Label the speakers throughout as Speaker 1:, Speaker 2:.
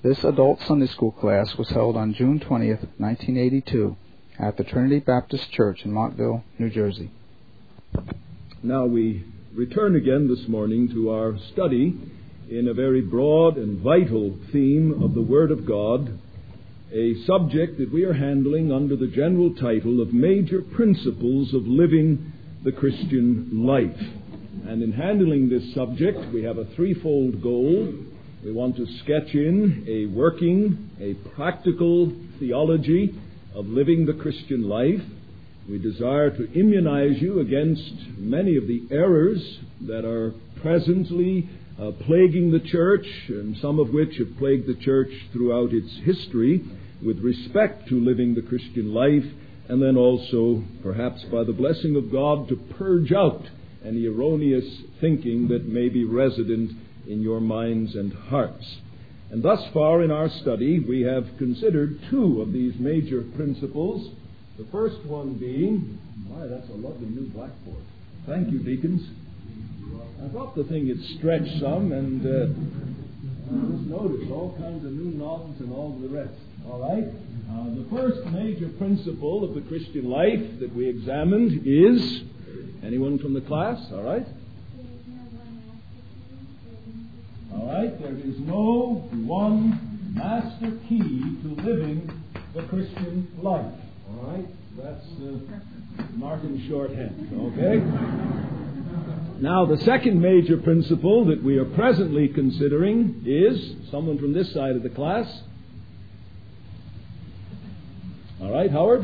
Speaker 1: This adult Sunday school class was held on June 20th, 1982, at the Trinity Baptist Church in Montville, New Jersey.
Speaker 2: Now we return again this morning to our study in a very broad and vital theme of the Word of God, a subject that we are handling under the general title of Major Principles of Living the Christian Life. And in handling this subject, we have a threefold goal. We want to sketch in a practical theology of living the Christian life. We desire to immunize you against many of the errors that are presently plaguing the church, and some of which have plagued the church throughout its history with respect to living the Christian life, and then also, perhaps by the blessing of God, to purge out any erroneous thinking that may be resident in your minds and hearts. And thus far in our study, we have considered two of these major principles. The first one being, that's a lovely new blackboard. Thank you, deacons. I thought the thing had stretched some, and I just noticed all kinds of new knobs and all the rest. All right? The first major principle of the Christian life that we examined is, anyone from the class? All right? All right, there is no one master key to living the Christian life. All right, that's Martin shorthand. Okay. Now, the second major principle that we are presently considering is someone from this side of the class. All right, Howard.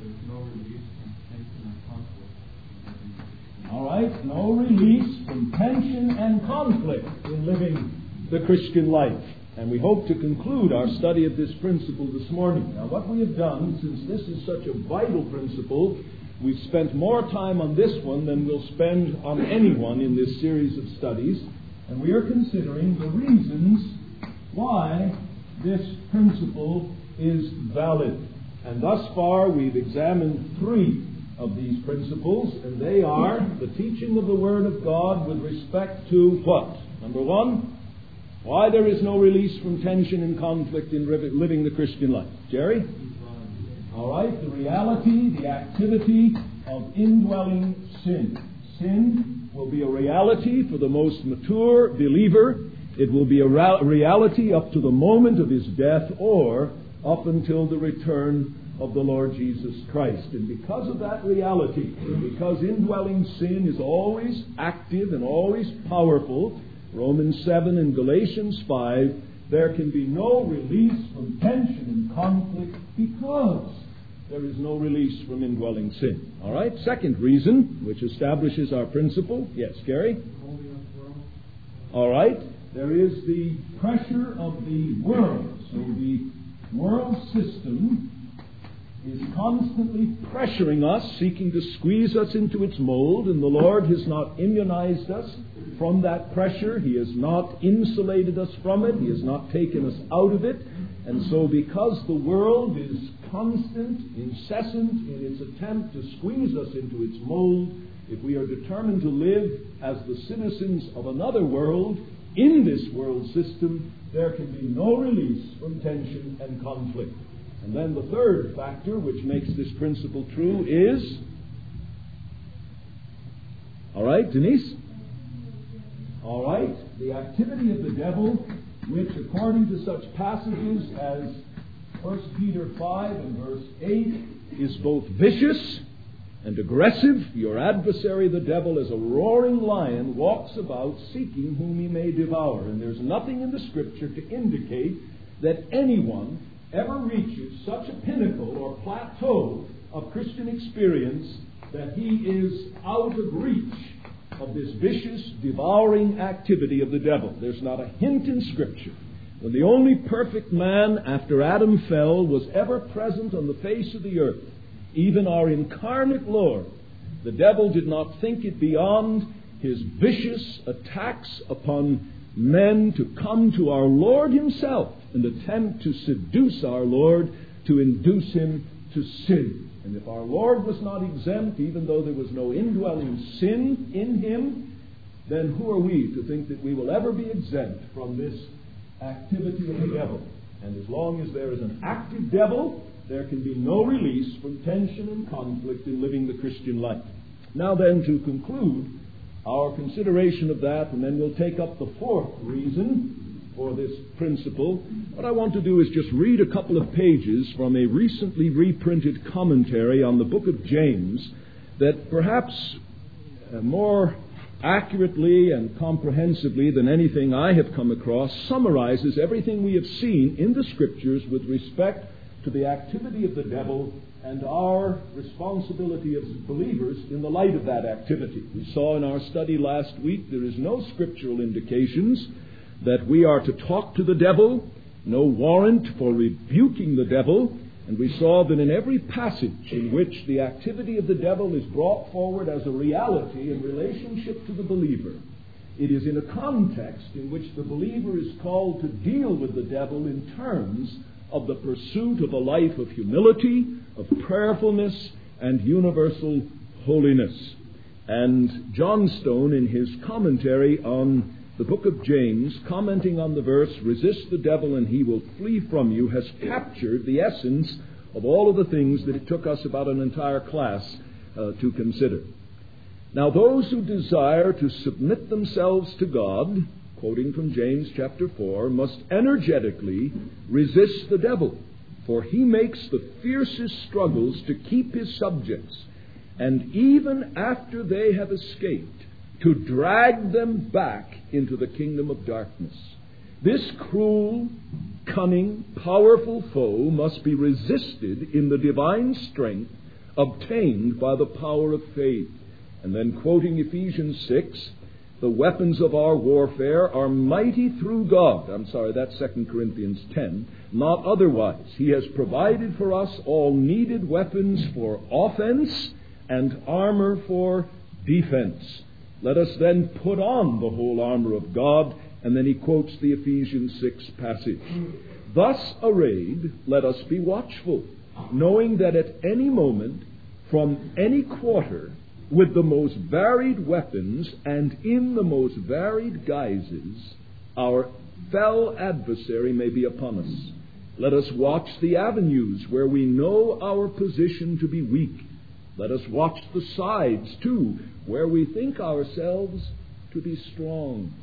Speaker 2: All right, no release from tension and conflict in living the Christian life. And we hope to conclude our study of this principle this morning. Now, what we have done, since this is such a vital principle, we've spent more time on this one than we'll spend on any one in this series of studies. And we are considering the reasons why this principle is valid. And thus far, we've examined three of these principles, and they are the teaching of the Word of God with respect to what? Number one, why there is no release from tension and conflict in living the Christian life. Jerry? All right, the reality, the activity of indwelling sin. Sin will be a reality for the most mature believer. It will be a reality up to the moment of his death or up until the return of the Lord Jesus Christ. And because of that reality, because indwelling sin is always active and always powerful, Romans 7 and Galatians 5, there can be no release from tension and conflict because there is no release from indwelling sin. All right, second reason, which establishes our principle. Yes, Gary? All right, there is the pressure of the world. So the world system is constantly pressuring us, seeking to squeeze us into its mold, and the Lord has not immunized us from that pressure. He has not insulated us from it. He has not taken us out of it. And so because the world is constant, incessant in its attempt to squeeze us into its mold, if we are determined to live as the citizens of another world in this world system, there can be no release from tension and conflict. And then the third factor which makes this principle true is, all right, Denise? All right, the activity of the devil, which according to such passages as 1 Peter 5 and verse 8, is both vicious and aggressive. Your adversary, the devil, as a roaring lion, walks about seeking whom he may devour. And there's nothing in the Scripture to indicate that anyone ever reaches such a pinnacle or plateau of Christian experience that he is out of reach of this vicious, devouring activity of the devil. There's not a hint in Scripture. When the only perfect man after Adam fell was ever present on the face of the earth, even our incarnate Lord, the devil did not think it beyond his vicious attacks upon men to come to our Lord himself and attempt to seduce our Lord, to induce him to sin. And if our Lord was not exempt, even though there was no indwelling sin in him, then who are we to think that we will ever be exempt from this activity of the devil? And as long as there is an active devil, there can be no release from tension and conflict in living the Christian life. Now then, to conclude our consideration of that, and then we'll take up the fourth reason for this principle, what I want to do is just read a couple of pages from a recently reprinted commentary on the book of James that perhaps more accurately and comprehensively than anything I have come across summarizes everything we have seen in the Scriptures with respect to the activity of the devil and our responsibility as believers in the light of that activity. We saw in our study last week there is no scriptural indications that we are to talk to the devil, no warrant for rebuking the devil, and we saw that in every passage in which the activity of the devil is brought forward as a reality in relationship to the believer, it is in a context in which the believer is called to deal with the devil in terms of the pursuit of a life of humility, of prayerfulness, and universal holiness. And John Stone, in his commentary on the book of James, commenting on the verse, "Resist the devil and he will flee from you," has captured the essence of all of the things that it took us about an entire class to consider. Now, those who desire to submit themselves to God, quoting from James chapter 4, must energetically resist the devil, for he makes the fiercest struggles to keep his subjects, and even after they have escaped, to drag them back into the kingdom of darkness. This cruel, cunning, powerful foe must be resisted in the divine strength obtained by the power of faith. And then quoting Ephesians 6, "The weapons of our warfare are mighty through God." That's 2 Corinthians 10. "Not otherwise. He has provided for us all needed weapons for offense and armor for defense. Let us then put on the whole armor of God." And then he quotes the Ephesians 6 passage. "Thus arrayed, let us be watchful, knowing that at any moment, from any quarter, with the most varied weapons and in the most varied guises, our fell adversary may be upon us. Let us watch the avenues where we know our position to be weak. Let us watch the sides, too, where we think ourselves to be strong."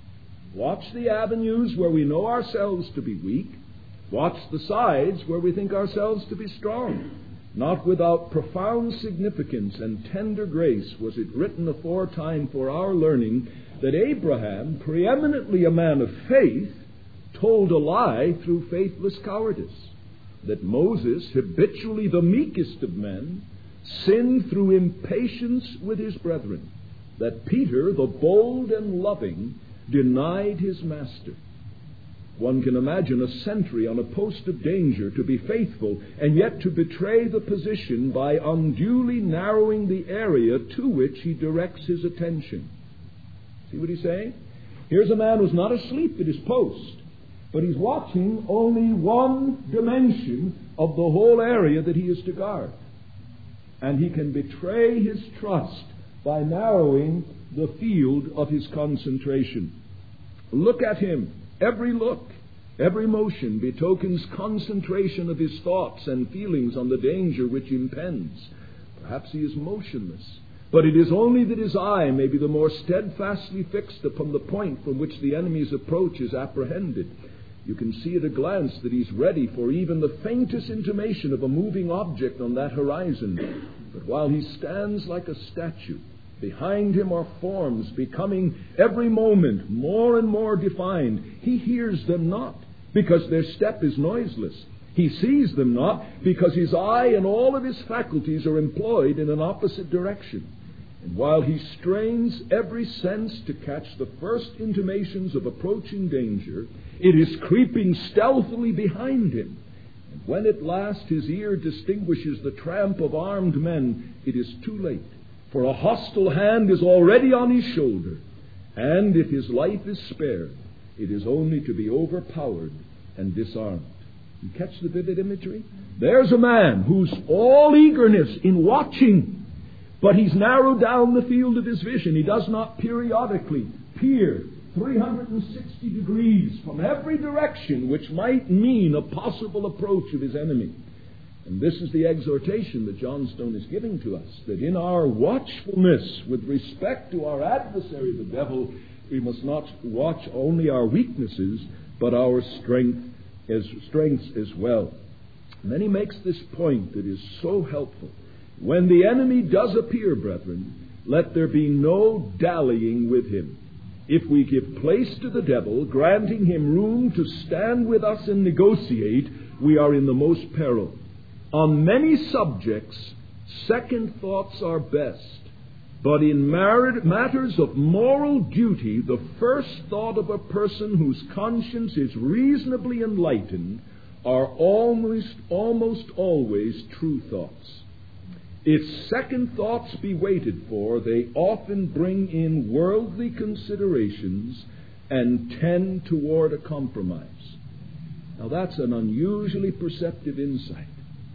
Speaker 2: Watch the avenues where we know ourselves to be weak. Watch the sides where we think ourselves to be strong. Not without profound significance and tender grace was it written aforetime for our learning that Abraham, preeminently a man of faith, told a lie through faithless cowardice. That Moses, habitually the meekest of men, sinned through impatience with his brethren. That Peter, the bold and loving, denied his master. One can imagine a sentry on a post of danger to be faithful and yet to betray the position by unduly narrowing the area to which he directs his attention. See what he's saying? Here's a man who's not asleep at his post, but he's watching only one dimension of the whole area that he is to guard. And he can betray his trust by narrowing the field of his concentration. Look at him. Every look, every motion betokens concentration of his thoughts and feelings on the danger which impends. Perhaps he is motionless, but it is only that his eye may be the more steadfastly fixed upon the point from which the enemy's approach is apprehended. You can see at a glance that he's ready for even the faintest intimation of a moving object on that horizon. But while he stands like a statue, behind him are forms becoming every moment more and more defined. He hears them not because their step is noiseless. He sees them not because his eye and all of his faculties are employed in an opposite direction. And while he strains every sense to catch the first intimations of approaching danger, it is creeping stealthily behind him. And when at last his ear distinguishes the tramp of armed men, it is too late. For a hostile hand is already on his shoulder, and if his life is spared, it is only to be overpowered and disarmed. You catch the vivid imagery? There's a man who's all eagerness in watching, but he's narrowed down the field of his vision. He does not periodically peer 360 degrees from every direction, which might mean a possible approach of his enemy. And this is the exhortation that John Stone is giving to us, that in our watchfulness with respect to our adversary, the devil, we must not watch only our weaknesses, but our strengths as well. And then he makes this point that is so helpful. When the enemy does appear, brethren, let there be no dallying with him. If we give place to the devil, granting him room to stand with us and negotiate, we are in the most peril. On many subjects, second thoughts are best. But in matters of moral duty, the first thought of a person whose conscience is reasonably enlightened are almost always true thoughts. If second thoughts be waited for, they often bring in worldly considerations and tend toward a compromise. Now that's an unusually perceptive insight.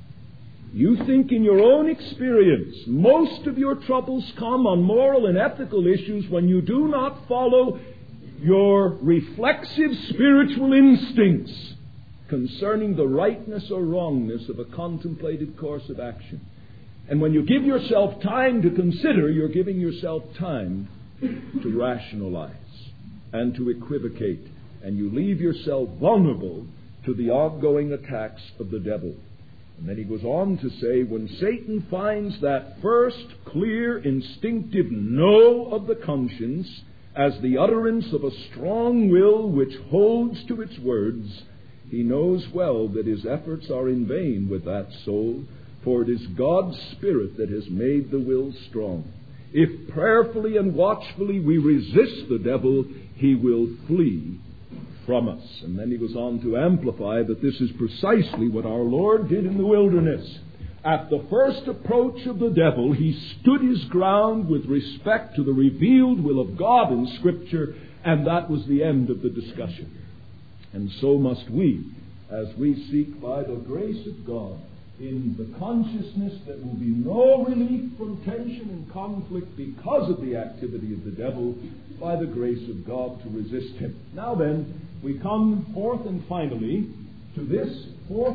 Speaker 2: You think in your own experience most of your troubles come on moral and ethical issues when you do not follow your reflexive spiritual instincts concerning the rightness or wrongness of a contemplated course of action. And when you give yourself time to consider, you're giving yourself time to rationalize and to equivocate, and you leave yourself vulnerable to the ongoing attacks of the devil. And then he goes on to say, when Satan finds that first clear instinctive no of the conscience as the utterance of a strong will which holds to its words, he knows well that his efforts are in vain with that soul, for it is God's Spirit that has made the will strong. If prayerfully and watchfully we resist the devil, he will flee from us. And then he goes on to amplify that this is precisely what our Lord did in the wilderness. At the first approach of the devil, he stood his ground with respect to the revealed will of God in Scripture, and that was the end of the discussion. And so must we, as we seek by the grace of God, in the consciousness that will be no relief from tension and conflict because of the activity of the devil, by the grace of God to resist him. Now then, we come fourth and finally to this fourth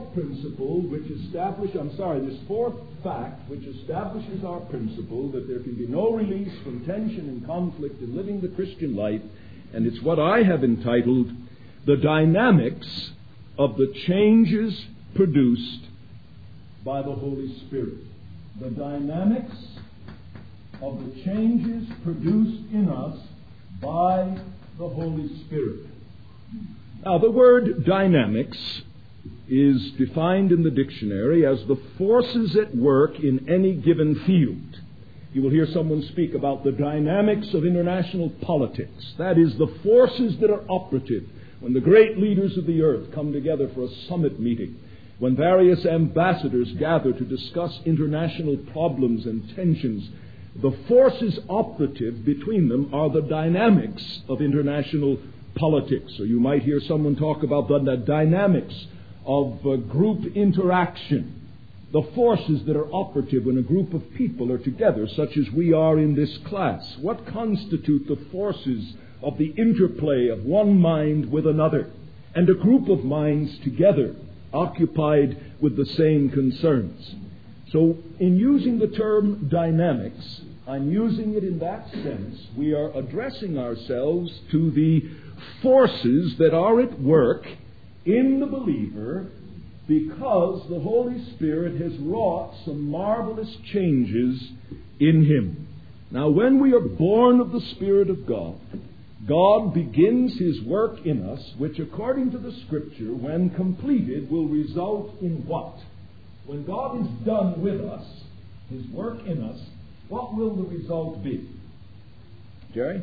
Speaker 2: fact which establishes our principle that there can be no release from tension and conflict in living the Christian life, and it's what I have entitled the dynamics of the changes produced by the Holy Spirit. The dynamics of the changes produced in us by the Holy Spirit. Now, the word dynamics is defined in the dictionary as the forces at work in any given field. You will hear someone speak about the dynamics of international politics. That is, the forces that are operative when the great leaders of the earth come together for a summit meeting, when various ambassadors gather to discuss international problems and tensions. The forces operative between them are the dynamics of international politics. So you might hear someone talk about the dynamics of group interaction, the forces that are operative when a group of people are together, such as we are in this class. What constitute the forces of the interplay of one mind with another, and a group of minds together, occupied with the same concerns? So, in using the term dynamics, I'm using it in that sense. We are addressing ourselves to the forces that are at work in the believer because the Holy Spirit has wrought some marvelous changes in him. Now, when we are born of the Spirit of God, God begins his work in us, which according to the Scripture, when completed, will result in what? When God is done with us, his work in us, what will the result be? Jerry?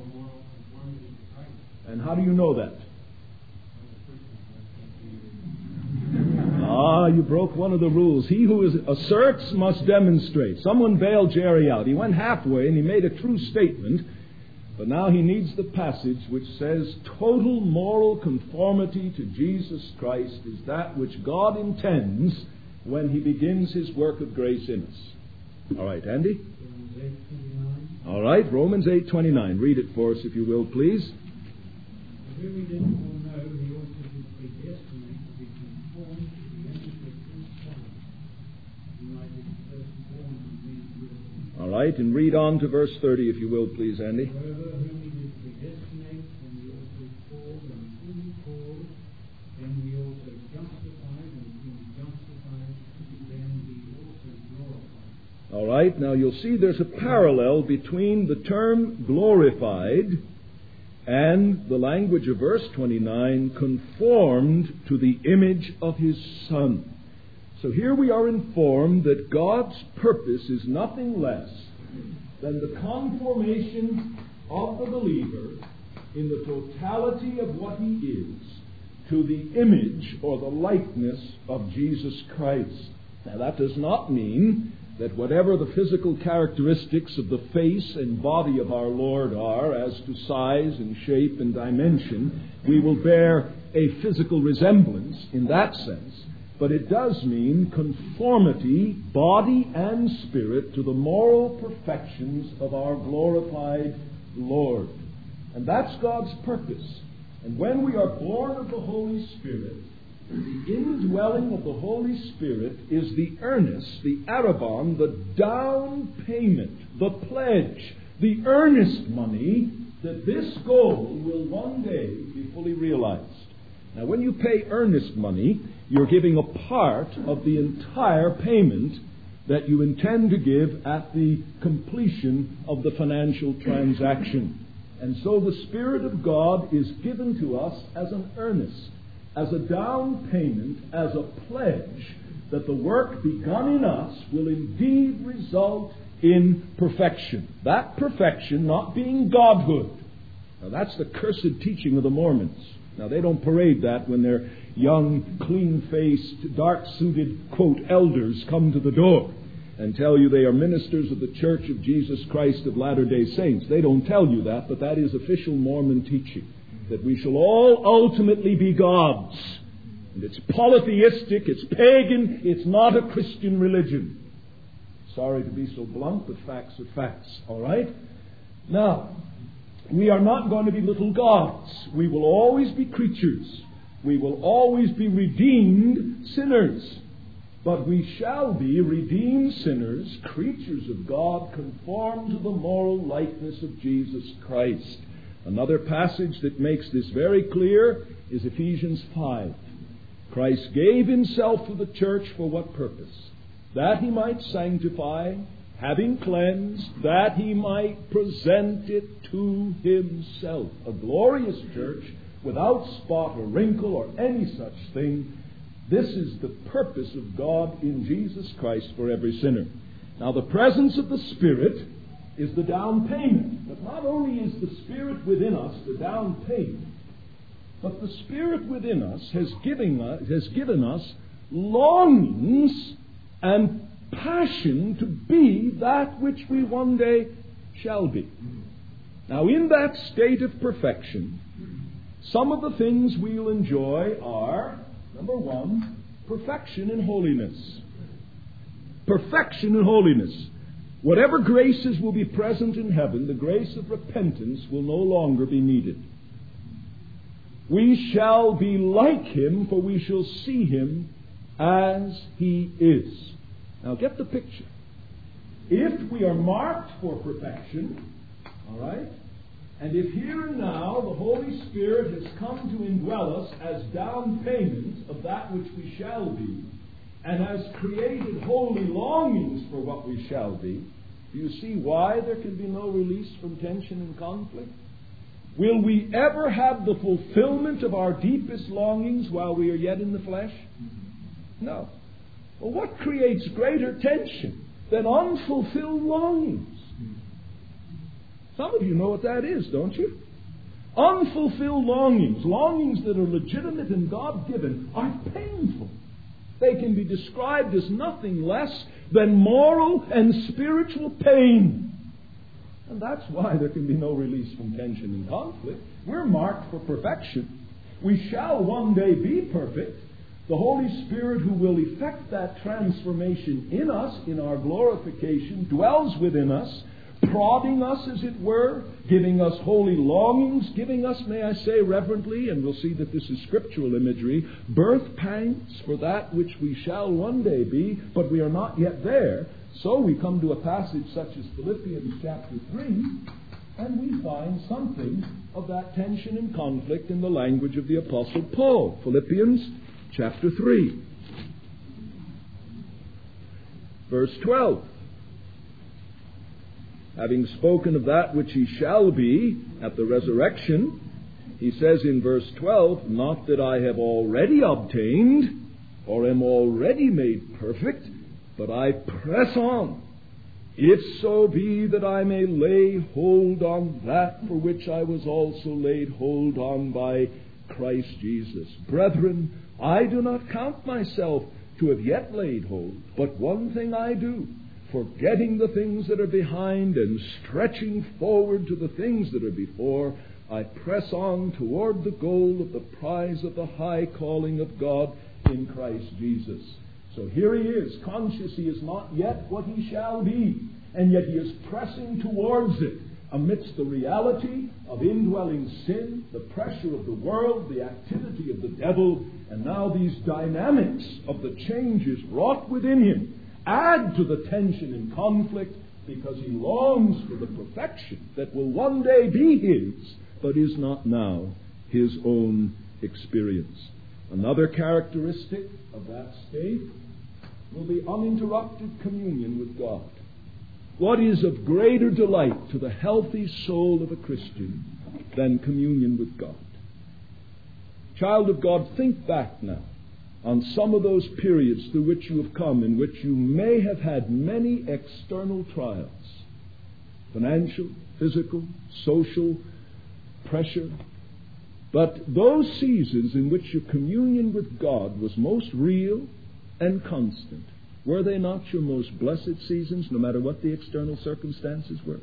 Speaker 2: And how do you know that? You broke one of the rules. He who asserts must demonstrate. Someone bailed Jerry out. He went halfway and he made a true statement, but now he needs the passage which says total moral conformity to Jesus Christ is that which God intends when he begins his work of grace in us. All right, Andy?
Speaker 3: Romans 8:29.
Speaker 2: All right, Romans 8:29. Read it for us, if you will, please. right, and read on to verse 30, if you will, please, Andy.
Speaker 3: Whoever whom he did predestinate, whom he also called, and whom he called, then he also justified, and whom he justified, then he also glorified.
Speaker 2: All right, now you'll see there's a parallel between the term glorified and the language of verse 29, conformed to the image of his Son. So here we are informed that God's purpose is nothing less than the conformation of the believer in the totality of what he is to the image or the likeness of Jesus Christ. Now that does not mean that whatever the physical characteristics of the face and body of our Lord are, as to size and shape and dimension, we will bear a physical resemblance in that sense. But it does mean conformity, body and spirit, to the moral perfections of our glorified Lord. And that's God's purpose. And when we are born of the Holy Spirit, the indwelling of the Holy Spirit is the earnest, the arrabon, the down payment, the pledge, the earnest money that this goal will one day be fully realized. Now, when you pay earnest money, you're giving a part of the entire payment that you intend to give at the completion of the financial transaction. And so the Spirit of God is given to us as an earnest, as a down payment, as a pledge that the work begun in us will indeed result in perfection. That perfection not being godhood. Now that's the cursed teaching of the Mormons. Now they don't parade that when their young, clean-faced, dark-suited, quote, elders come to the door and tell you they are ministers of the Church of Jesus Christ of Latter-day Saints. They don't tell you that, but that is official Mormon teaching, that we shall all ultimately be gods. And it's polytheistic, it's pagan, it's not a Christian religion. Sorry to be so blunt, but facts are facts, all right? Now, we are not going to be little gods. We will always be creatures. We will always be redeemed sinners. But we shall be redeemed sinners, creatures of God, conformed to the moral likeness of Jesus Christ. Another passage that makes this very clear is Ephesians 5. Christ gave himself to the church for what purpose? That he might sanctify, having cleansed, that he might present it to himself. A glorious church without spot or wrinkle or any such thing. This is the purpose of God in Jesus Christ for every sinner. Now the presence of the Spirit is the down payment. But not only is the Spirit within us the down payment, but the Spirit within us has given us longings and passion to be that which we one day shall be. Now, in that state of perfection, some of the things we'll enjoy are, number one, perfection in holiness. Perfection in holiness. Whatever graces will be present in heaven, the grace of repentance will no longer be needed. We shall be like him, for we shall see him as he is. Now get the picture. If we are marked for perfection, all right, and if here and now the Holy Spirit has come to indwell us as down payment of that which we shall be, and has created holy longings for what we shall be, do you see why there can be no release from tension and conflict? Will we ever have the fulfillment of our deepest longings while we are yet in the flesh? No. Well, what creates greater tension than unfulfilled longings? Some of you know what that is, don't you? Unfulfilled longings, longings that are legitimate and God-given, are painful. They can be described as nothing less than moral and spiritual pain. And that's why there can be no release from tension and conflict. We're marked for perfection. We shall one day be perfect. The Holy Spirit, who will effect that transformation in us, in our glorification, dwells within us, prodding us, as it were, giving us holy longings, giving us, may I say reverently, and we'll see that this is scriptural imagery, birth pangs for that which we shall one day be, but we are not yet there. So we come to a passage such as Philippians chapter 3, and we find something of that tension and conflict in the language of the Apostle Paul. Philippians chapter 3, verse 12. Having spoken of that which he shall be at the resurrection, he says in verse 12, not that I have already obtained or am already made perfect, but I press on, if so be that I may lay hold on that for which I was also laid hold on by Christ Jesus. Brethren, I do not count myself to have yet laid hold, but one thing I do, forgetting the things that are behind and stretching forward to the things that are before, I press on toward the goal of the prize of the high calling of God in Christ Jesus. So here he is, conscious he is not yet what he shall be, and yet he is pressing towards it amidst the reality of indwelling sin, the pressure of the world, the activity of the devil, and now these dynamics of the changes wrought within him add to the tension and conflict, because he longs for the perfection that will one day be his, but is not now his own experience. Another characteristic of that state will be uninterrupted communion with God. What is of greater delight to the healthy soul of a Christian than communion with God? Child of God, think back now on some of those periods through which you have come, in which you may have had many external trials, financial, physical, social, pressure. But those seasons in which your communion with God was most real and constant, were they not your most blessed seasons, no matter what the external circumstances were?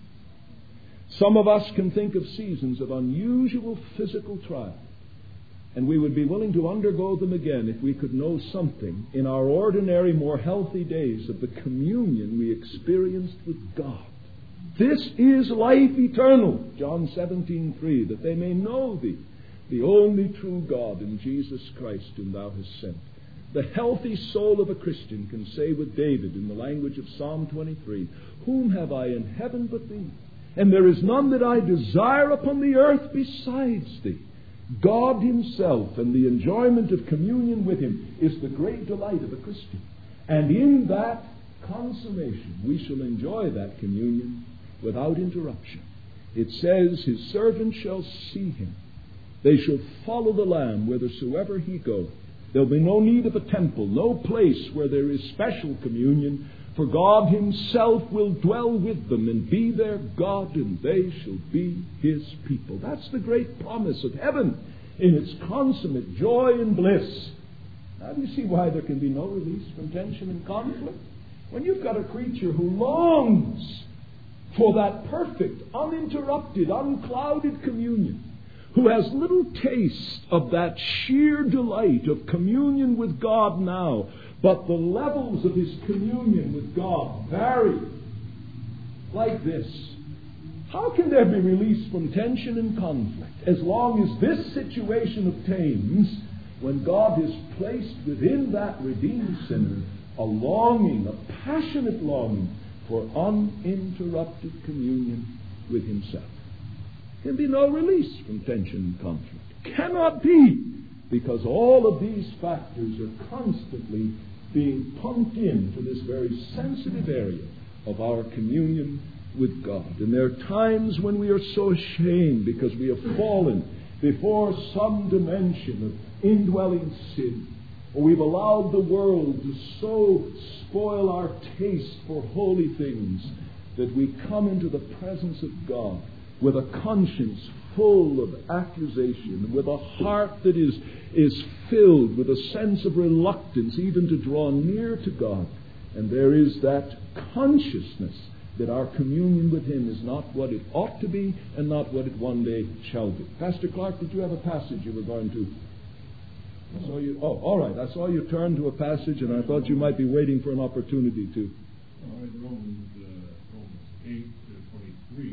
Speaker 2: Some of us can think of seasons of unusual physical trial, and we would be willing to undergo them again if we could know something in our ordinary, more healthy days of the communion we experienced with God. This is life eternal, John 17:3, that they may know thee, the only true God, and Jesus Christ whom thou hast sent. The healthy soul of a Christian can say with David in the language of Psalm 23, whom have I in heaven but thee? And there is none that I desire upon the earth besides thee. God himself, and the enjoyment of communion with him is the great delight of a Christian. And in that consummation, we shall enjoy that communion without interruption. It says, his servants shall see him. They shall follow the Lamb whithersoever he goeth. There'll be no need of a temple, no place where there is special communion, for God himself will dwell with them and be their God, and they shall be his people. That's the great promise of heaven in its consummate joy and bliss. Now do you see why there can be no release from tension and conflict? When you've got a creature who longs for that perfect, uninterrupted, unclouded communion, who has little taste of that sheer delight of communion with God now, but the levels of his communion with God vary like this. How can there be release from tension and conflict as long as this situation obtains when God has placed within that redeemed sinner a longing, a passionate longing for uninterrupted communion with himself? There can be no release from tension and conflict. Cannot be, because all of these factors are constantly being pumped into this very sensitive area of our communion with God. And there are times when we are so ashamed because we have fallen before some dimension of indwelling sin, or we've allowed the world to so spoil our taste for holy things that we come into the presence of God with a conscience full of accusation, with a heart that is filled with a sense of reluctance even to draw near to God. And there is that consciousness that our communion with him is not what it ought to be and not what it one day shall be. Pastor Clark, did you have a passage you were going to? I saw you. Oh, all right. I saw you turn to a passage, and I thought you might be waiting for an opportunity to.
Speaker 4: All right, Romans 8:23.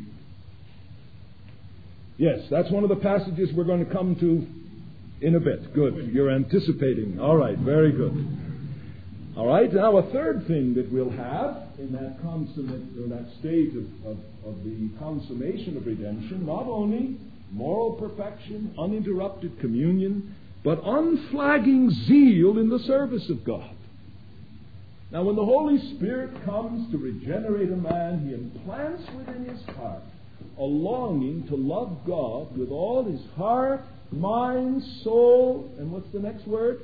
Speaker 2: Yes, that's one of the passages we're going to come to in a bit. Good. You're anticipating. All right, very good. All right, now a third thing that we'll have in that consummate, or that state of the consummation of redemption, not only moral perfection, uninterrupted communion, but unflagging zeal in the service of God. Now, when the Holy Spirit comes to regenerate a man, He implants within his heart a longing to love God with all his heart, mind, soul, and what's the next word?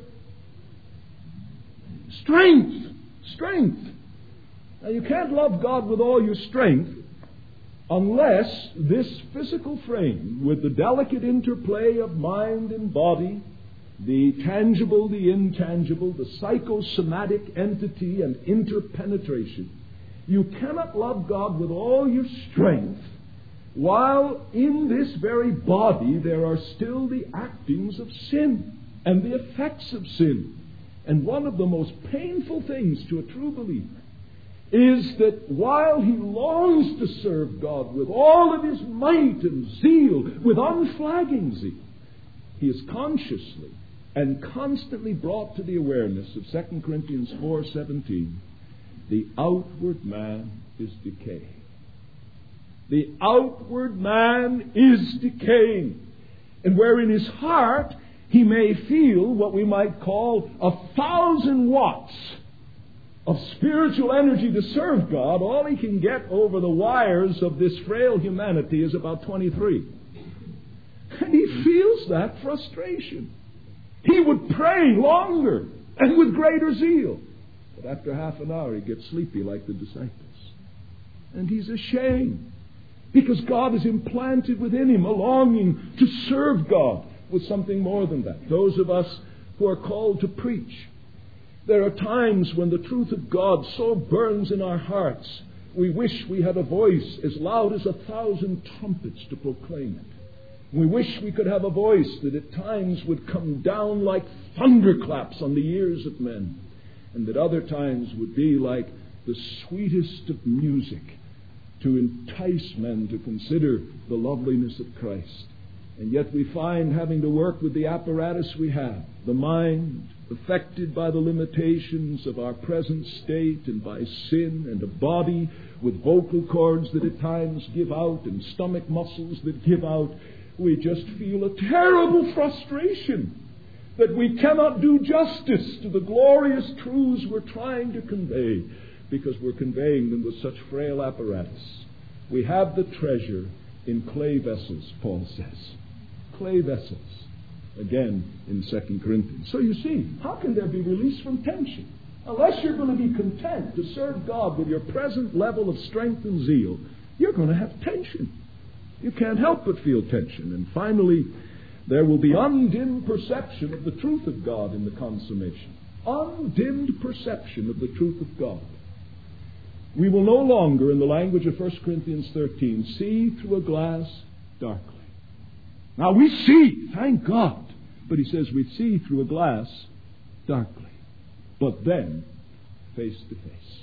Speaker 2: Strength. Strength. Now, you can't love God with all your strength unless this physical frame, with the delicate interplay of mind and body, the tangible, the intangible, the psychosomatic entity and interpenetration, you cannot love God with all your strength while in this very body there are still the actings of sin and the effects of sin. And one of the most painful things to a true believer is that while he longs to serve God with all of his might and zeal, with unflagging zeal, he is consciously and constantly brought to the awareness of 2 Corinthians 4:17, the outward man is decaying. The outward man is decaying. And where in his heart he may feel what we might call 1,000 watts of spiritual energy to serve God, all he can get over the wires of this frail humanity is about 23. And he feels that frustration. He would pray longer and with greater zeal. But after half an hour he gets sleepy like the disciples. And he's ashamed because God has implanted within him a longing to serve God with something more than that. Those of us who are called to preach, there are times when the truth of God so burns in our hearts, we wish we had a voice as loud as 1,000 trumpets to proclaim it. We wish we could have a voice that at times would come down like thunderclaps on the ears of men, and that other times would be like the sweetest of music to entice men to consider the loveliness of Christ. And yet we find, having to work with the apparatus we have, the mind affected by the limitations of our present state and by sin, and a body with vocal cords that at times give out and stomach muscles that give out, we just feel a terrible frustration that we cannot do justice to the glorious truths we're trying to convey because we're conveying them with such frail apparatus. We have the treasure in clay vessels, Paul says. Clay vessels. Again in 2 Corinthians. So you see, how can there be release from tension? Unless you're going to be content to serve God with your present level of strength and zeal, you're going to have tension. You can't help but feel tension. And finally, there will be undimmed perception of the truth of God in the consummation. Undimmed perception of the truth of God. We will no longer, in the language of 1 Corinthians 13, see through a glass darkly. Now we see, thank God, but he says we see through a glass darkly, but then face to face.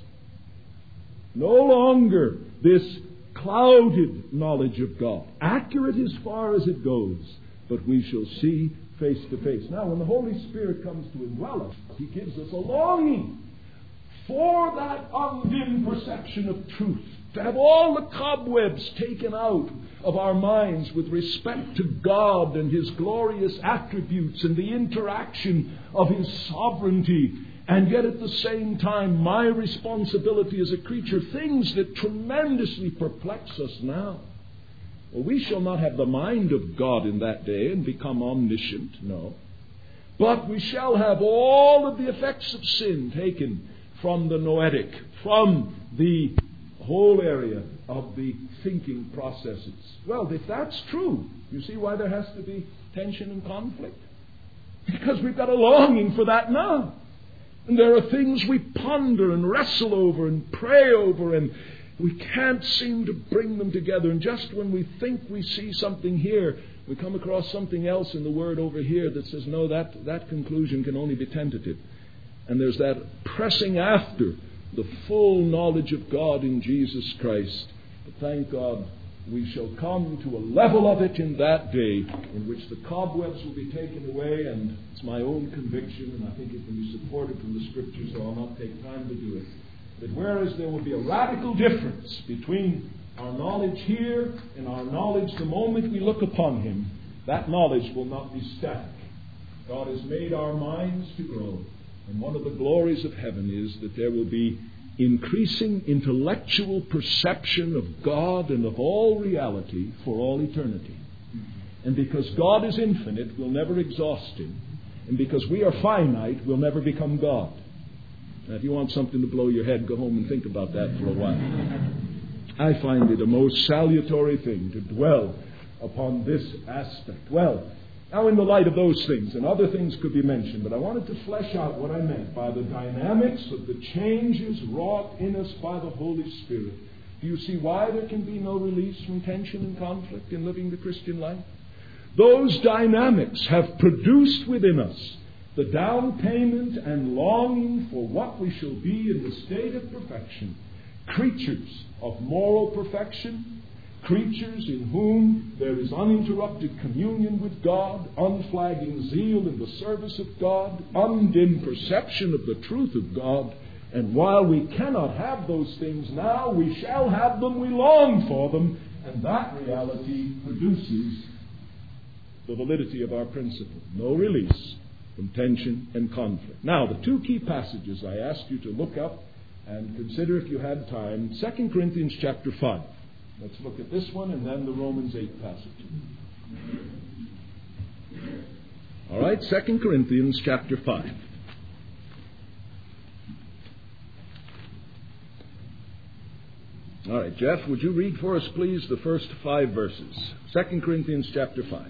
Speaker 2: No longer this clouded knowledge of God, accurate as far as it goes, but we shall see face to face. Now, when the Holy Spirit comes to indwell us, he gives us a longing for that undimmed perception of truth, to have all the cobwebs taken out of our minds with respect to God and His glorious attributes and the interaction of His sovereignty, and yet at the same time my responsibility as a creature, things that tremendously perplex us now. Well, we shall not have the mind of God in that day and become omniscient, no. But we shall have all of the effects of sin taken from the noetic, from the whole area of the thinking processes. Well, if that's true, you see why there has to be tension and conflict? Because we've got a longing for that now. And there are things we ponder and wrestle over and pray over, and we can't seem to bring them together. And just when we think we see something here, we come across something else in the Word over here that says, no, that conclusion can only be tentative. And there's that pressing after the full knowledge of God in Jesus Christ. But thank God, we shall come to a level of it in that day in which the cobwebs will be taken away, and it's my own conviction, and I think it can be supported from the Scriptures, so I'll not take time to do it, that whereas there will be a radical difference between our knowledge here and our knowledge the moment we look upon Him, that knowledge will not be static. God has made our minds to grow, and one of the glories of heaven is that there will be increasing intellectual perception of God and of all reality for all eternity. And because God is infinite, we'll never exhaust Him. And because we are finite, we'll never become God. Now, if you want something to blow your head, go home and think about that for a while. I find it a most salutary thing to dwell upon this aspect. Well, now in the light of those things, and other things could be mentioned, but I wanted to flesh out what I meant by the dynamics of the changes wrought in us by the Holy Spirit. Do you see why there can be no release from tension and conflict in living the Christian life? Those dynamics have produced within us the down payment and longing for what we shall be in the state of perfection, creatures of moral perfection, creatures in whom there is uninterrupted communion with God, unflagging zeal in the service of God, undimmed perception of the truth of God. And while we cannot have those things now, we shall have them, we long for them, and that reality produces the validity of our principle. No release from tension and conflict. Now, the two key passages I asked you to look up and consider if you had time. 2 Corinthians chapter 5. Let's look at this one and then the Romans 8 passage. All right, 2 Corinthians chapter 5. All right, Jeff, would you read for us, please, the first 5 verses? 2 Corinthians chapter 5.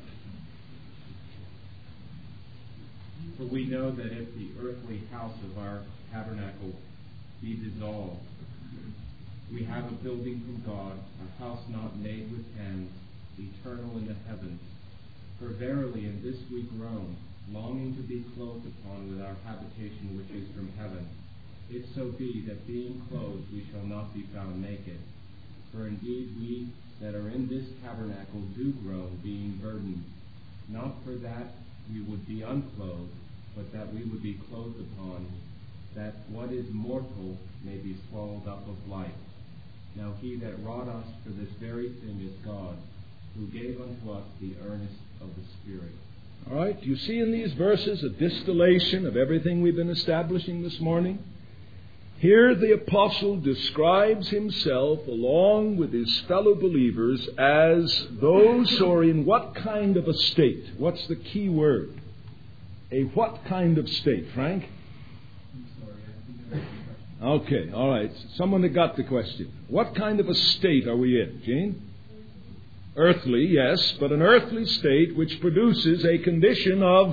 Speaker 4: For we know that if the earthly house of our tabernacle be dissolved, we have a building from God, a house not made with hands, eternal in the heavens. For verily in this we groan, longing to be clothed upon with our habitation which is from heaven. If so be that being clothed we shall not be found naked. For indeed we that are in this tabernacle do groan, being burdened, not for that we would be unclothed, but that we would be clothed upon, that what is mortal may be swallowed up of life. Now he that wrought us for this very thing is God, who gave unto us the earnest of the Spirit.
Speaker 2: All right, do you see in these verses a distillation of everything we've been establishing this morning? Here the apostle describes himself along with his fellow believers as those who are in what kind of a state? What's the key word? A what kind of state, Frank? Okay, all right. Someone that got the question. What kind of a state are we in, Gene? Earthly, yes, but an earthly state which produces a condition of,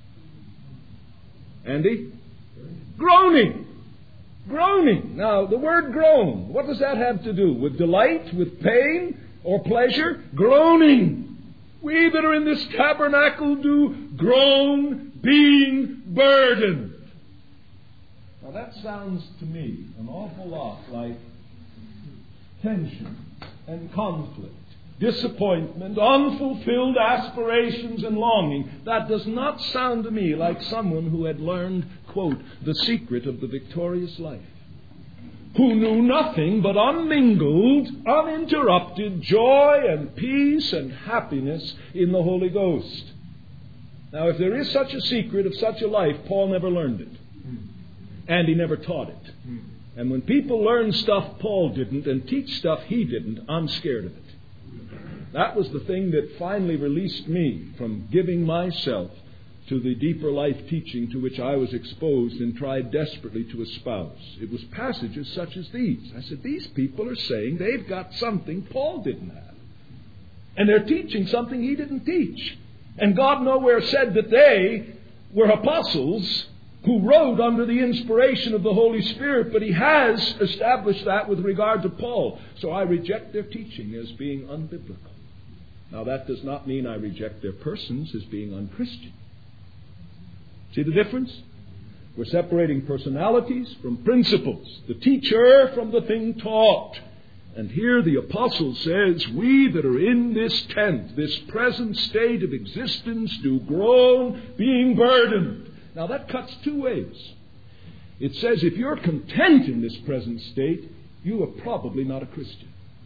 Speaker 2: Andy? Groaning. Groaning. Now, the word groan, what does that have to do? With delight, with pain, or pleasure? Groaning. We that are in this tabernacle do groan, being burdened. Now that sounds to me an awful lot like tension and conflict, disappointment, unfulfilled aspirations and longing. That does not sound to me like someone who had learned, quote, the secret of the victorious life, who knew nothing but unmingled, uninterrupted joy and peace and happiness in the Holy Ghost. Now, if there is such a secret of such a life, Paul never learned it. And he never taught it. And when people learn stuff Paul didn't and teach stuff he didn't, I'm scared of it. That was the thing that finally released me from giving myself to the deeper life teaching to which I was exposed and tried desperately to espouse. It was passages such as these. I said, these people are saying they've got something Paul didn't have. And they're teaching something he didn't teach. And God nowhere said that they were apostles who wrote under the inspiration of the Holy Spirit, but he has established that with regard to Paul. So I reject their teaching as being unbiblical. Now that does not mean I reject their persons as being unchristian. See the difference? We're separating personalities from principles, the teacher from the thing taught. And here the apostle says, we that are in this tent, this present state of existence, do groan, being burdened. Now that cuts two ways. It says if you're content in this present state, you are probably not a Christian.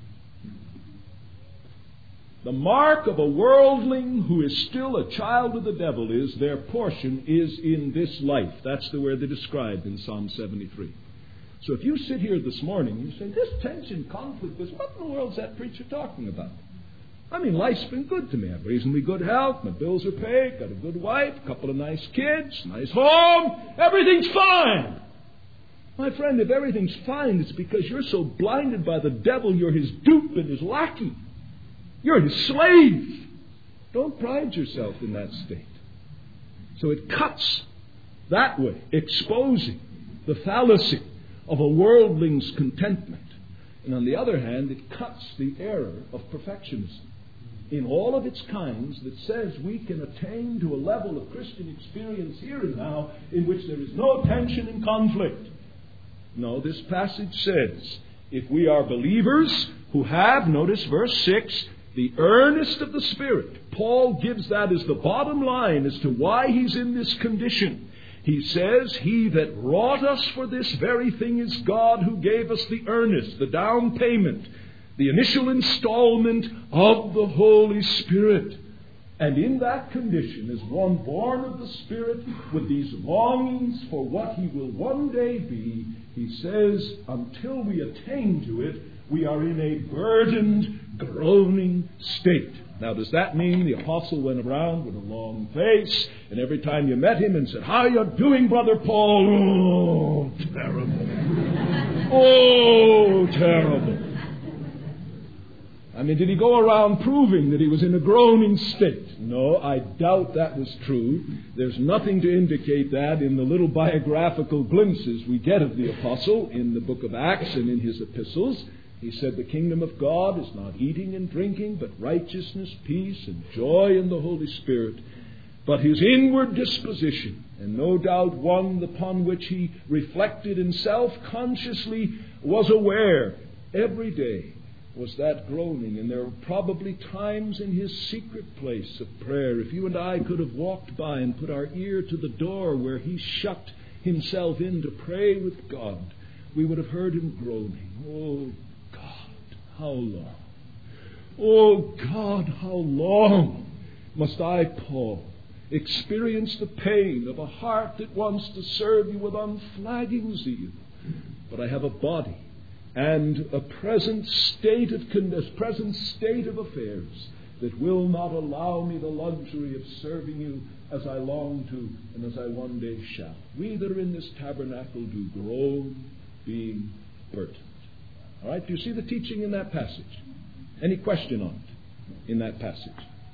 Speaker 2: The mark of a worldling who is still a child of the devil is their portion is in this life. That's the way they're described in Psalm 73. So if you sit here this morning and you say, this tension, conflict, what in the world is that preacher talking about? I mean, life's been good to me. I have reasonably good health. My bills are paid. Got a good wife. A couple of nice kids. Nice home. Everything's fine. My friend, if everything's fine, it's because you're so blinded by the devil you're his dupe and his lackey. You're his slave. Don't pride yourself in that state. So it cuts that way, exposing the fallacy of a worldling's contentment. And on the other hand, it cuts the error of perfectionism in all of its kinds that says we can attain to a level of Christian experience here and now in which there is no tension and conflict. No, this passage says, if we are believers who have, notice verse 6, the earnest of the Spirit. Paul gives that as the bottom line as to why he's in this condition. He says, he that wrought us for this very thing is God, who gave us the earnest, the down payment, the initial installment of the Holy Spirit. And in that condition, as one born of the Spirit, with these longings for what he will one day be, he says, until we attain to it, we are in a burdened, groaning state. Now, does that mean the apostle went around with a long face, and every time you met him and said, how are you doing, Brother Paul? Oh, terrible. Oh, terrible. I mean, did he go around proving that he was in a groaning state? No, I doubt that was true. There's nothing to indicate that in the little biographical glimpses we get of the apostle in the book of Acts and in his epistles. He said the kingdom of God is not eating and drinking, but righteousness, peace, and joy in the Holy Spirit. But his inward disposition, and no doubt one upon which he reflected and self-consciously was aware every day, was that groaning. And there were probably times in his secret place of prayer, if you and I could have walked by and put our ear to the door where he shut himself in to pray with God, we would have heard him groaning. Oh, God, how long? Oh, God, how long must I, Paul, experience the pain of a heart that wants to serve you with unflagging zeal? But I have a body and a present state of affairs that will not allow me the luxury of serving you as I long to and as I one day shall. We that are in this tabernacle do groan, being burdened. All right, do you see the teaching in that passage? Any question on it in that passage?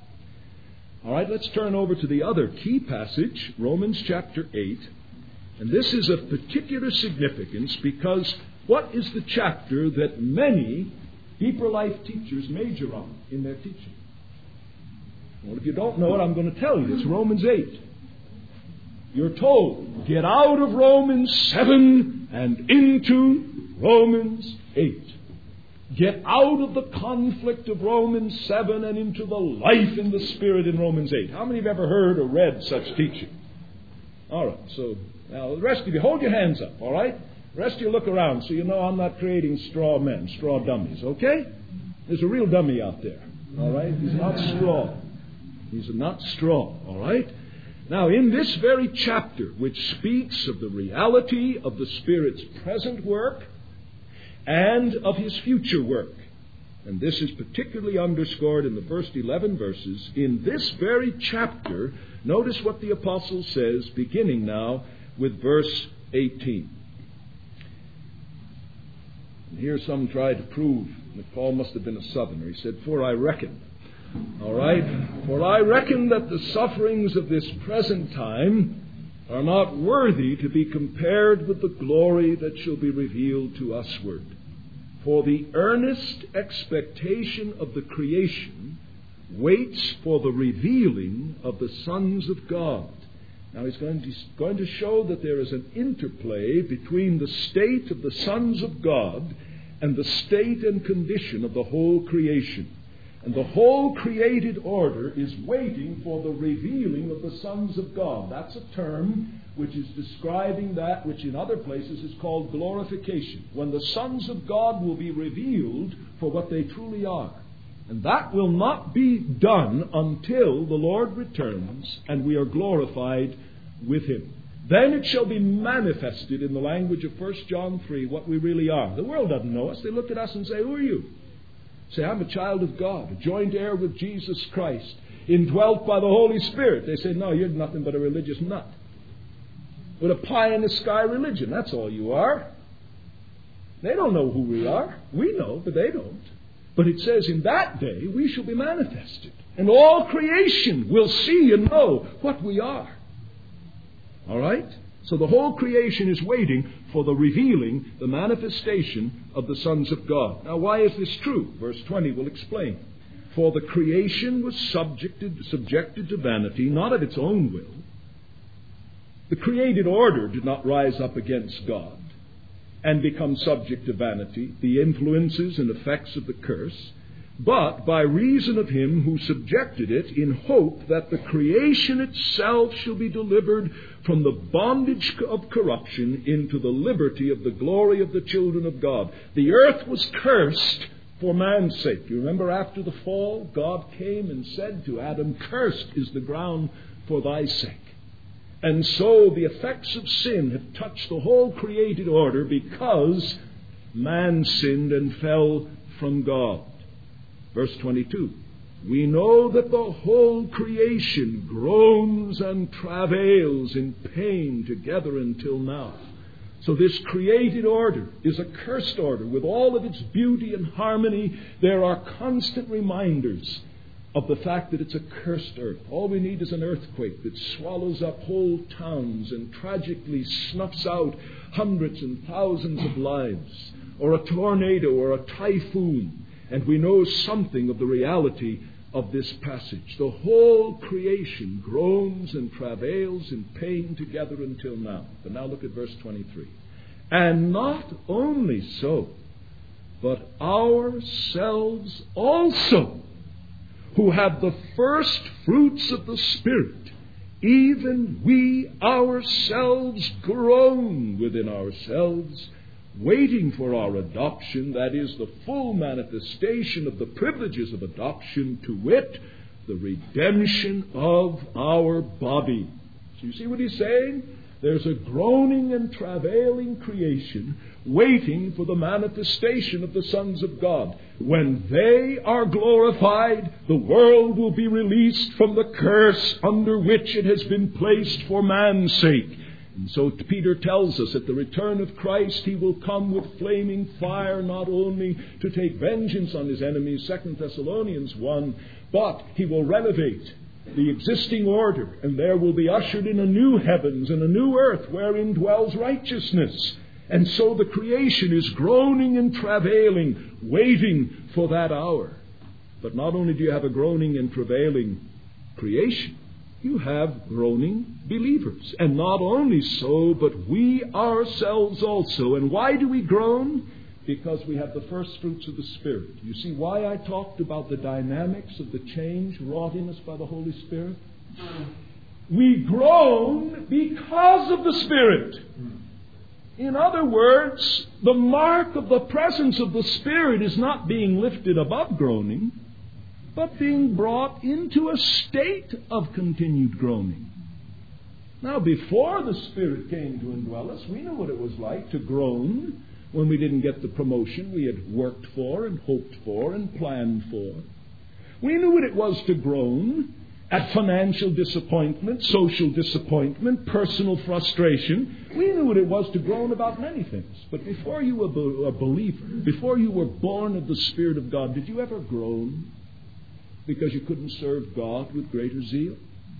Speaker 2: All right, let's turn over to the other key passage, Romans chapter 8. And this is of particular significance because what is the chapter that many deeper life teachers major on in their teaching? Well, if you don't know it, I'm going to tell you. It's Romans 8. You're told, get out of Romans 7 and into Romans 8. Get out of the conflict of Romans 7 and into the life in the Spirit in Romans 8. How many have ever heard or read such teaching? All right, so now the rest of you, hold your hands up, all right? The rest of you look around so you know I'm not creating straw men, straw dummies, okay? There's a real dummy out there, all right? He's not straw. He's not straw, all right? Now, in this very chapter, which speaks of the reality of the Spirit's present work and of his future work, and this is particularly underscored in the first 11 verses, in this very chapter, notice what the apostle says, beginning now with verse 18. And here some try to prove that Paul must have been a southerner. He said, for I reckon, all right, for I reckon that the sufferings of this present time are not worthy to be compared with the glory that shall be revealed to usward. For the earnest expectation of the creation waits for the revealing of the sons of God. Now he's going to show that there is an interplay between the state of the sons of God and the state and condition of the whole creation. And the whole created order is waiting for the revealing of the sons of God. That's a term which is describing that which in other places is called glorification, when the sons of God will be revealed for what they truly are. And that will not be done until the Lord returns and we are glorified with Him. Then it shall be manifested, in the language of 1 John 3, what we really are. The world doesn't know us. They look at us and say, who are you? Say, I'm a child of God, a joint heir with Jesus Christ, indwelt by the Holy Spirit. They say, no, you're nothing but a religious nut with a pie-in-the-sky religion. That's all you are. They don't know who we are. We know, but they don't. But it says in that day we shall be manifested, and all creation will see and know what we are. All right? So the whole creation is waiting for the revealing, the manifestation of the sons of God. Now, why is this true? Verse 20 will explain. For the creation was subjected to vanity, not of its own will. The created order did not rise up against God and become subject to vanity, the influences and effects of the curse, but by reason of Him who subjected it, in hope that the creation itself shall be delivered from the bondage of corruption into the liberty of the glory of the children of God. The earth was cursed for man's sake. You remember after the fall, God came and said to Adam, cursed is the ground for thy sake. And so the effects of sin have touched the whole created order because man sinned and fell from God. Verse 22, we know that the whole creation groans and travails in pain together until now. So this created order is a cursed order. With all of its beauty and harmony, there are constant reminders of the fact that it's a cursed earth. All we need is an earthquake that swallows up whole towns and tragically snuffs out hundreds and thousands of lives, or a tornado or a typhoon, and we know something of the reality of this passage. The whole creation groans and travails in pain together until now. But now look at verse 23. And not only so, but ourselves also, who have the first fruits of the Spirit, even we ourselves groan within ourselves, waiting for our adoption, that is, the full manifestation of the privileges of adoption, to wit, the redemption of our body. So you see what he's saying? There's a groaning and travailing creation waiting for the manifestation of the sons of God. When they are glorified, the world will be released from the curse under which it has been placed for man's sake. And so Peter tells us at the return of Christ, He will come with flaming fire, not only to take vengeance on His enemies, 2 Thessalonians 1, but He will renovate the existing order, and there will be ushered in a new heavens and a new earth wherein dwells righteousness. And so the creation is groaning and travailing, waiting for that hour. But not only do you have a groaning and travailing creation, you have groaning believers. And not only so, but we ourselves also. And why do we groan? Because we have the first fruits of the Spirit. You see why I talked about the dynamics of the change wrought in us by the Holy Spirit? We groan because of the Spirit. In other words, the mark of the presence of the Spirit is not being lifted above groaning, but being brought into a state of continued groaning. Now, before the Spirit came to indwell us, we knew what it was like to groan when we didn't get the promotion we had worked for and hoped for and planned for. We knew what it was to groan at financial disappointment, social disappointment, personal frustration. We knew what it was to groan about many things. But before you were a believer, before you were born of the Spirit of God, did you ever groan because you couldn't serve God with greater zeal?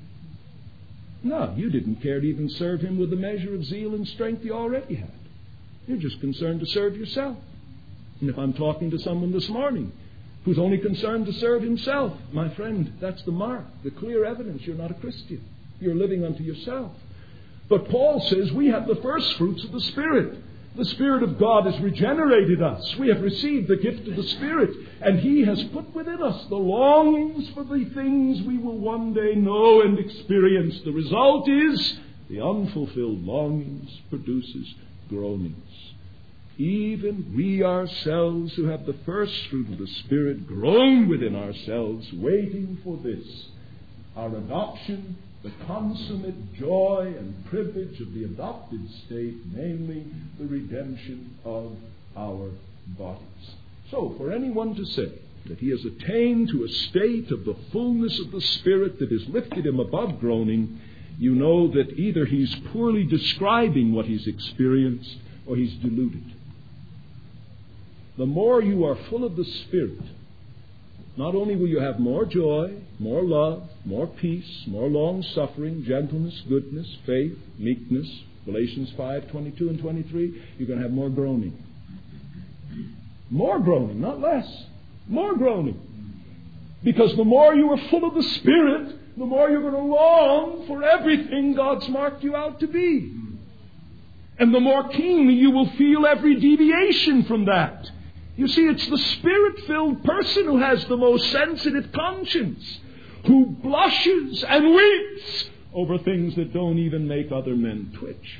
Speaker 2: No, you didn't care to even serve Him with the measure of zeal and strength you already had. You're just concerned to serve yourself. And if I'm talking to someone this morning who's only concerned to serve himself, my friend, that's the mark, the clear evidence you're not a Christian. You're living unto yourself. But Paul says we have the first fruits of the Spirit. The Spirit of God has regenerated us. We have received the gift of the Spirit, and He has put within us the longings for the things we will one day know and experience. The result is the unfulfilled longings produces groanings. Even we ourselves who have the first fruit of the Spirit groan within ourselves, waiting for this, our adoption, the consummate joy and privilege of the adopted state, namely the redemption of our bodies. So, for anyone to say that he has attained to a state of the fullness of the Spirit that has lifted him above groaning, you know that either he's poorly describing what he's experienced or he's deluded. The more you are full of the Spirit, not only will you have more joy, more love, more peace, more long-suffering, gentleness, goodness, faith, meekness, Galatians 5:22 and 23, you're going to have more groaning. More groaning, not less. More groaning. Because the more you are full of the Spirit, the more you're going to long for everything God's marked you out to be. And the more keenly you will feel every deviation from that. You see, it's the Spirit-filled person who has the most sensitive conscience, who blushes and weeps over things that don't even make other men twitch.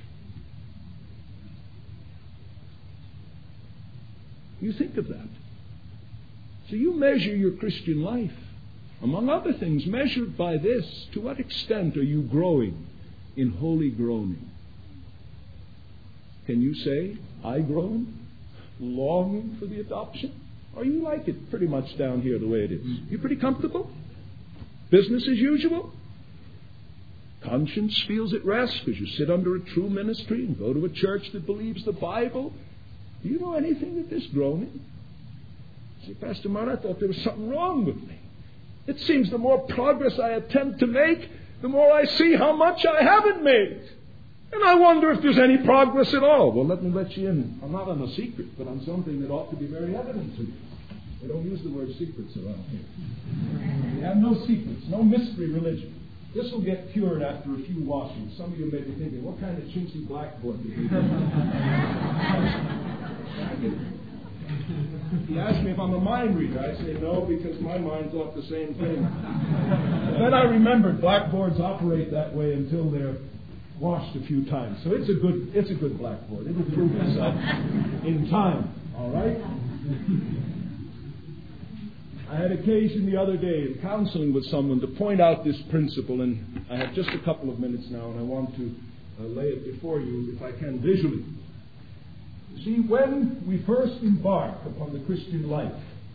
Speaker 2: You think of that. So you measure your Christian life, among other things, measured by this. To what extent are you growing in holy groaning? Can you say, I groan? Longing for the adoption? Or you like it pretty much down here the way it is? You pretty comfortable? Business as usual? Conscience feels at rest because you sit under a true ministry and go to a church that believes the Bible. Do you know anything of this groaning? See, Pastor Martin, I thought there was something wrong with me. It seems the more progress I attempt to make, the more I see how much I haven't made. And I wonder if there's any progress at all. Well, let me let you in. I'm not on a secret, but on something that ought to be very evident to you. We don't use the word secrets around here. We have no secrets, no mystery religion. This will get cured after a few washings. Some of you may be thinking, what kind of chintzy blackboard did he do? He asked me if I'm a mind reader. I say no, because my mind thought the same thing. Then I remembered blackboards operate that way until they're washed a few times. So it's a good blackboard. It'll prove itself in time. All right? I had occasion the other day in counseling with someone to point out this principle, and I have just a couple of minutes now, and I want to lay it before you, if I can, visually. See, when we first embark upon the Christian life,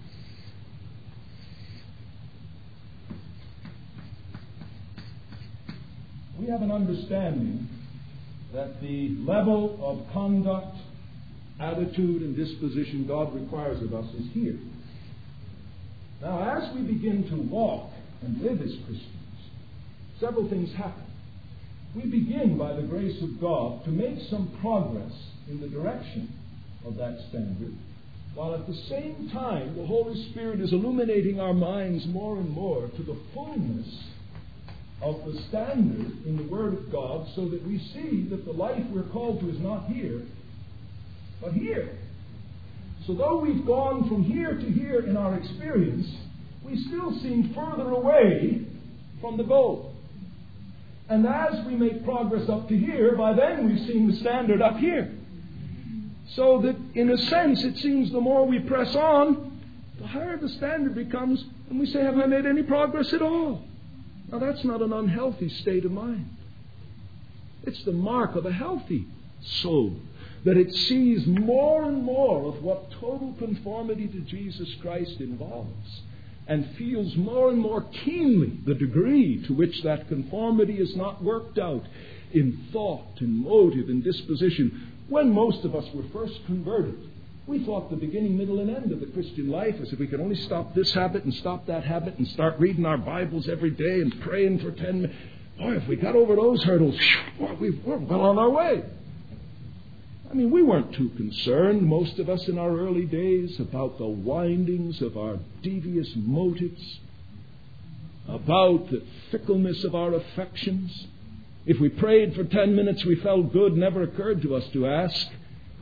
Speaker 2: we have an understanding that the level of conduct, attitude, and disposition God requires of us is here. Now, as we begin to walk and live as Christians, several things happen. We begin, by the grace of God, to make some progress in the direction of that standard, while at the same time the Holy Spirit is illuminating our minds more and more to the fullness of the standard in the Word of God, so that we see that the life we're called to is not here, but here. So though we've gone from here to here in our experience, we still seem further away from the goal. And as we make progress up to here, by then we've seen the standard up here. So that, in a sense, it seems the more we press on, the higher the standard becomes, and we say, have I made any progress at all? Now, that's not an unhealthy state of mind. It's the mark of a healthy soul, that it sees more and more of what total conformity to Jesus Christ involves, and feels more and more keenly the degree to which that conformity is not worked out in thought and motive and disposition. When most of us were first converted, we thought the beginning, middle, and end of the Christian life is if we could only stop this habit and stop that habit and start reading our Bibles every day and praying for 10 minutes. Boy, if we got over those hurdles, we're well on our way. I mean, we weren't too concerned, most of us in our early days, about the windings of our devious motives, about the fickleness of our affections. If we prayed for 10 minutes, we felt good, never occurred to us to ask,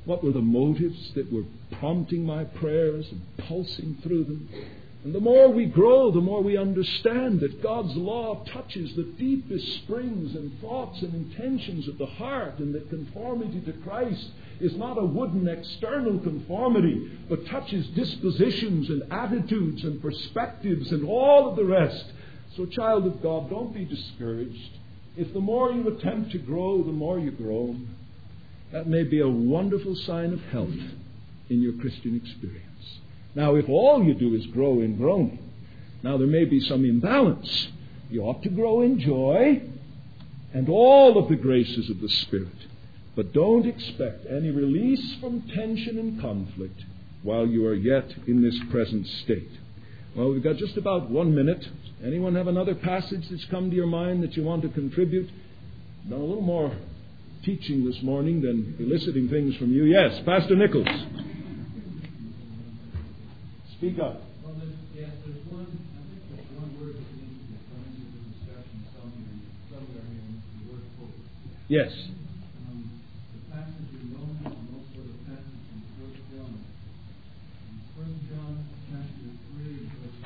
Speaker 2: What were the motives that were prompting my prayers and pulsing through them? And the more we grow, the more we understand that God's law touches the deepest springs and thoughts and intentions of the heart, and that conformity to Christ is not a wooden external conformity, but touches dispositions and attitudes and perspectives and all of the rest. So, child of God, don't be discouraged. If the more you attempt to grow, the more you grow, that may be a wonderful sign of health in your Christian experience. Now, if all you do is grow in groaning, now there may be some imbalance. You ought to grow in joy and all of the graces of the Spirit. But don't expect any release from tension and conflict while you are yet in this present state. Well, we've got just about 1 minute. Anyone have another passage that's come to your mind that you want to contribute? Done a little more teaching this morning than eliciting things from you. Yes, Pastor Nichols. Speak up.
Speaker 3: Well, there's one word that needs to come into the discussion somewhere in the word hope.
Speaker 2: Yes.
Speaker 3: The passage in Romans and also the passage in 1 John. In 1 John chapter 3, verse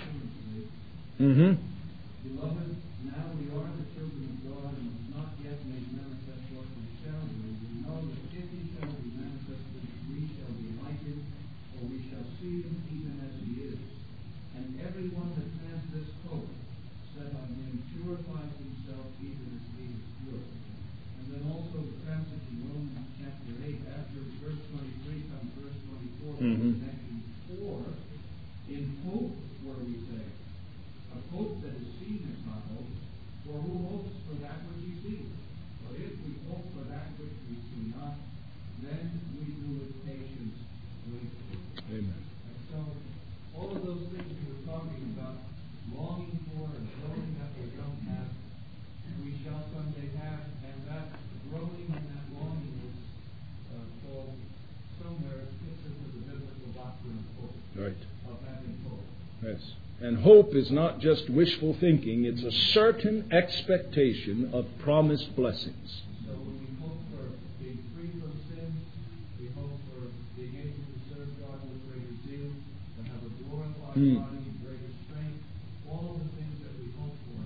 Speaker 3: 2. Beloved, now we are the children of God, and it's not yet made manifest what we shall be. We know that if he shall be manifested, we shall be like him, for we shall see him even as he is. And everyone that has this hope set on him purifies himself even as he is pure. And then also the passage in Romans chapter 8, after verse 23 comes verse 24, connection 4. In hope were we saved. A hope that is seen is not hope, for who hopes for that which he sees? But if we hope for that which we see not, then we do with patience wait for it.
Speaker 2: Amen.
Speaker 3: And so, all of those things we were talking about, longing for and growing that we don't have, we shall someday have, and that growing and that longing is called somewhere fits into the biblical doctrine of hope.
Speaker 2: Right.
Speaker 3: Of having hope.
Speaker 2: Yes. And hope is not just wishful thinking, it's a certain expectation of promised blessings.
Speaker 3: So when we hope for being free from sin, we hope for being able to serve God with greater zeal, to have a glorified body, greater strength, all of the things that we hope for,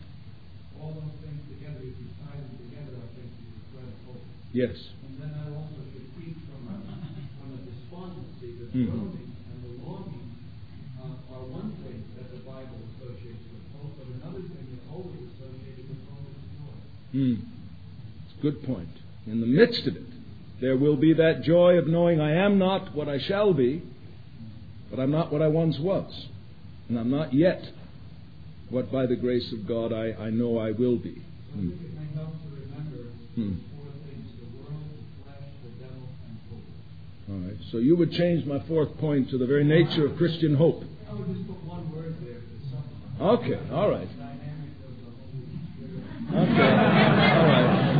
Speaker 3: all those things together, if you tie them together, I think is the thread of hope.
Speaker 2: Yes.
Speaker 3: And then that also should keep from a despondency, the groaning and the longing are one thing that the Bible associates with hope, but another thing that's always associated with hope is joy.
Speaker 2: It's a good point. In the midst of it, there will be that joy of knowing I am not what I shall be, but I'm not what I once was. And I'm not yet what by the grace of God I know I will be.
Speaker 3: I think it may help to remember 4 things: the world, the flesh, the devil, and hope.
Speaker 2: All right. So you would change my 4th point to the very nature of Christian hope.
Speaker 3: I would just put one word there to supplement.
Speaker 2: Okay. All right.
Speaker 3: The dynamic of the Holy Spirit.
Speaker 2: Okay. All right.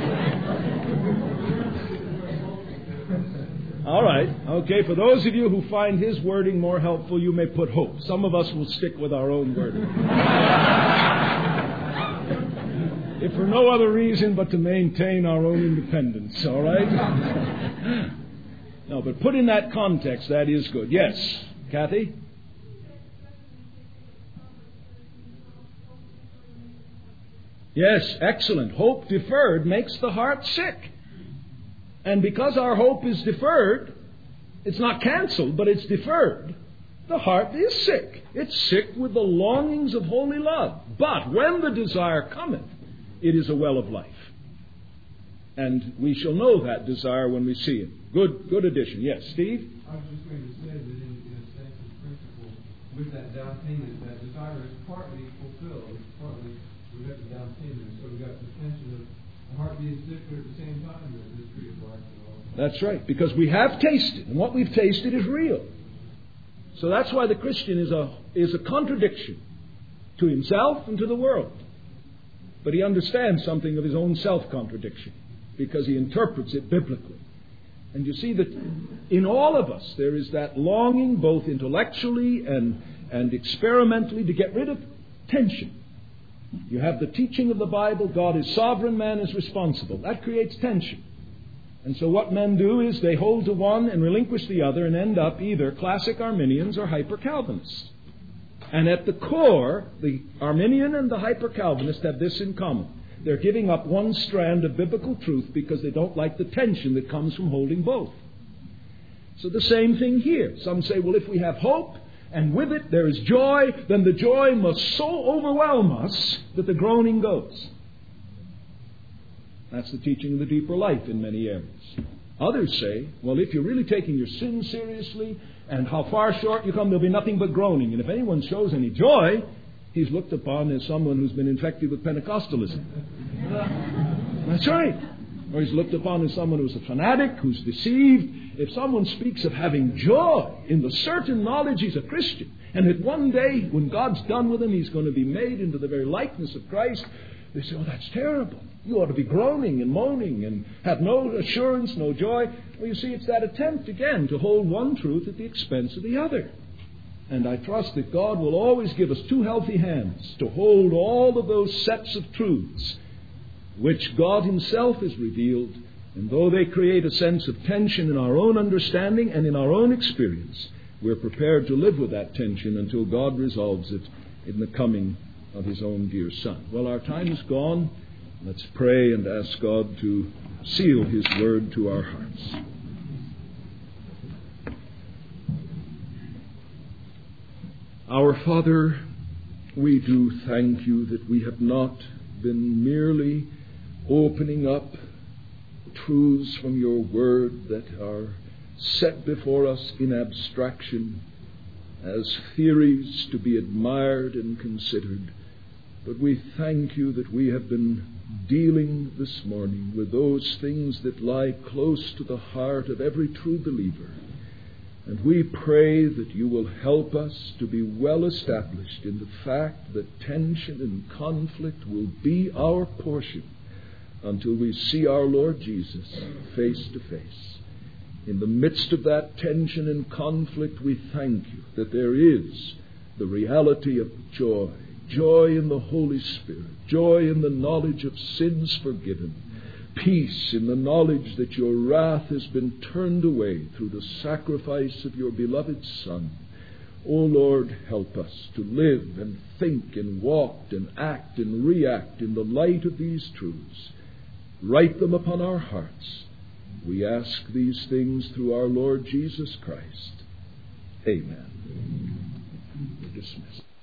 Speaker 2: All right. Okay. For those of you who find his wording more helpful, you may put hope. Some of us will stick with our own wording. If for no other reason but to maintain our own independence. All right? No, but put in that context, that is good. Yes, Kathy? Yes, excellent. Hope deferred makes the heart sick. And because our hope is deferred, it's not canceled, but it's deferred, the heart is sick. It's sick with the longings of holy love. But when the desire cometh, it is a well of life. And we shall know that desire when we see it. Good addition. Yes, Steve?
Speaker 5: I was just going to say that in a sense, in principle, with that down payment, that desire is partly fulfilled. It's partly, we got the down payment. So we got the tension of the heart being sick, but at the same time, there's this tree of life.
Speaker 2: That's right, because we have tasted, and what we've tasted is real. So that's why the Christian is a contradiction to himself and to the world. But he understands something of his own self-contradiction, because he interprets it biblically. And you see that in all of us there is that longing, both intellectually and experimentally, to get rid of tension. You have the teaching of the Bible, God is sovereign, man is responsible. That creates tension. And so what men do is they hold to one and relinquish the other and end up either classic Arminians or hyper-Calvinists. And at the core, the Arminian and the hyper-Calvinist have this in common. They're giving up one strand of biblical truth because they don't like the tension that comes from holding both. So the same thing here. Some say, well, if we have hope, and with it there is joy, then the joy must so overwhelm us that the groaning goes. That's the teaching of the deeper life in many areas. Others say, well, if you're really taking your sin seriously and how far short you come, there'll be nothing but groaning. And if anyone shows any joy, he's looked upon as someone who's been infected with Pentecostalism. That's right. Or he's looked upon as someone who's a fanatic, who's deceived. If someone speaks of having joy in the certain knowledge he's a Christian, and that one day when God's done with him, he's going to be made into the very likeness of Christ, they say, oh, that's terrible. You ought to be groaning and moaning and have no assurance, no joy. Well, you see, it's that attempt again to hold one truth at the expense of the other. And I trust that God will always give us two healthy hands to hold all of those sets of truths which God himself has revealed. And though they create a sense of tension in our own understanding and in our own experience, we're prepared to live with that tension until God resolves it in the coming of his own dear Son. Well, our time is gone. Let's pray and ask God to seal his word to our hearts. Our Father, we do thank you that we have not been merely opening up truths from your word that are set before us in abstraction as theories to be admired and considered. But we thank you that we have been dealing this morning with those things that lie close to the heart of every true believer. And we pray that you will help us to be well established in the fact that tension and conflict will be our portion until we see our Lord Jesus face to face. In the midst of that tension and conflict, we thank you that there is the reality of joy. Joy in the Holy Spirit. Joy in the knowledge of sins forgiven. Peace in the knowledge that your wrath has been turned away through the sacrifice of your beloved Son. O Lord, help us to live and think and walk and act and react in the light of these truths. Write them upon our hearts. We ask these things through our Lord Jesus Christ. Amen. We're dismissed.